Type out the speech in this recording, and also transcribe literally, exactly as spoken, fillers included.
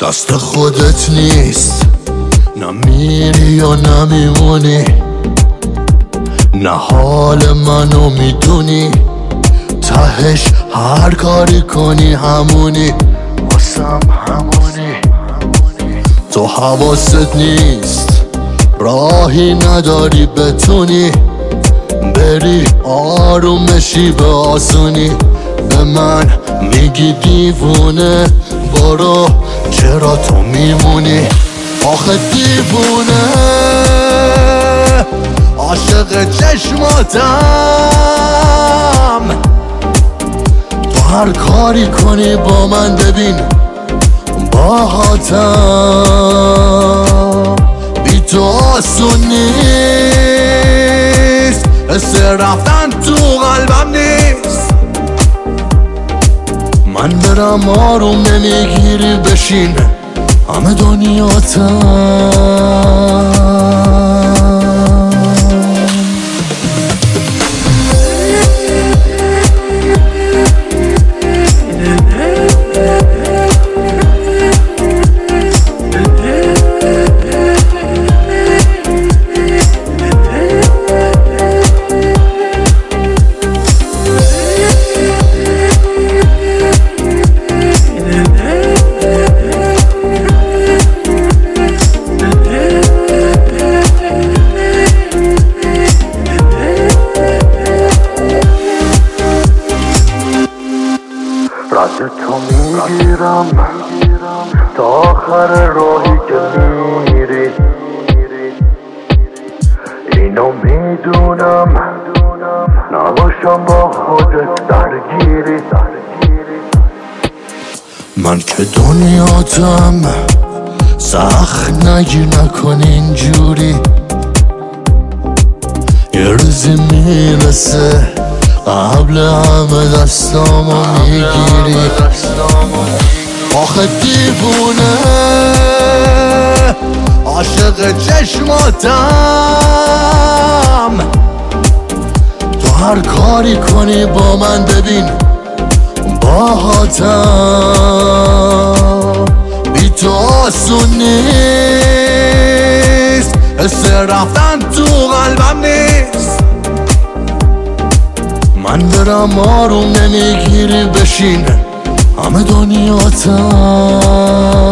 دست خودت نیست، نه میری یا نمیمونی، نه حال منو میدونی، تهش هر کاری کنی همونی، واسم همونی. تو حواست نیست، راهی نداری بتونی بری آرومشی به آسونی. به من میگی دیوونه، برو چرا تو میمونی؟ آخه دیوونه عاشق چشماتم، تو هر کاری کنی با من ببین باهاتم. بی تو آسون نیست، حس رفتن تو قلبم نیست. من برم آروم نمیگیری بشین همه دنیاتم. رد تو میگیرم تا آخر راهی که میری، اینو میدونم نباشم با خودت درگیری. من که دنیاتم سخت نگیر نکن اینجوری، یه روزی میرسه قبل همه دستامو میگیری. آخه دیوونه عاشق چشماتم، تو هر کاری کنی با من ببین باهاتم. بی تو آسون نیست، حس رفتن تو قلبم نیست. من برم آروم نمیگیری بشین همه دنیاتم.